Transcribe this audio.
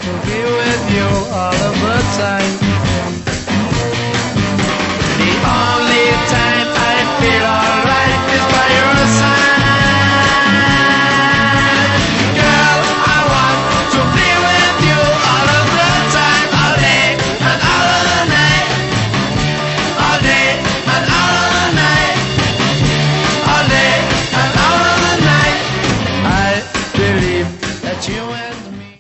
will be with you all of the time. The